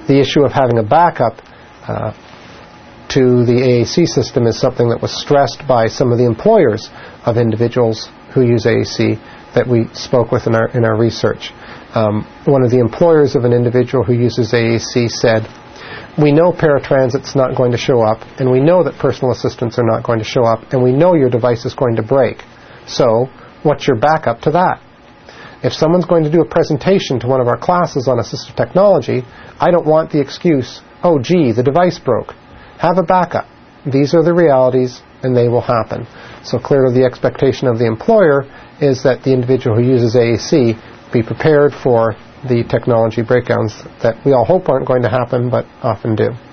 The issue of having a backup to the AAC system is something that was stressed by some of the employers of individuals who use AAC that we spoke with in our research. One of the employers of an individual who uses AAC said, "We know paratransit's not going to show up, and we know that personal assistants are not going to show up, and we know your device is going to break. So, what's your backup to that? If someone's going to do a presentation to one of our classes on assistive technology, I don't want the excuse, oh gee, the device broke. Have a backup. These are the realities, and they will happen." So clearly the expectation of the employer is that the individual who uses AAC be prepared for the technology breakdowns that we all hope aren't going to happen, but often do.